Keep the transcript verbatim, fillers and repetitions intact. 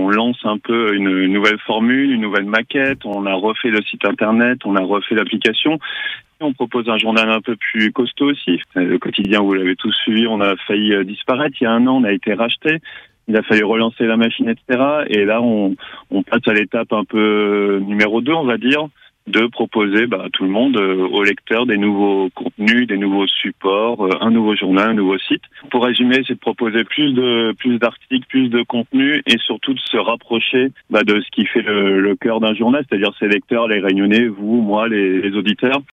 lance un peu une nouvelle formule, une nouvelle maquette. On a refait le site internet, on a refait l'application. On propose un journal un peu plus costaud aussi. Le quotidien, vous l'avez tous suivi, on a failli disparaître. Il y a un an, on a été racheté. Il a fallu relancer la machine, et cetera. Et là, on, on passe à l'étape un peu numéro deux, on va dire, de proposer bah, à tout le monde, euh, aux lecteurs, des nouveaux contenus, des nouveaux supports, euh, un nouveau journal, un nouveau site. Pour résumer, c'est de proposer plus de plus d'articles, plus de contenus et surtout de se rapprocher bah, de ce qui fait le, le cœur d'un journal, c'est-à-dire ses lecteurs, les Réunionnais, vous, moi, les, les auditeurs.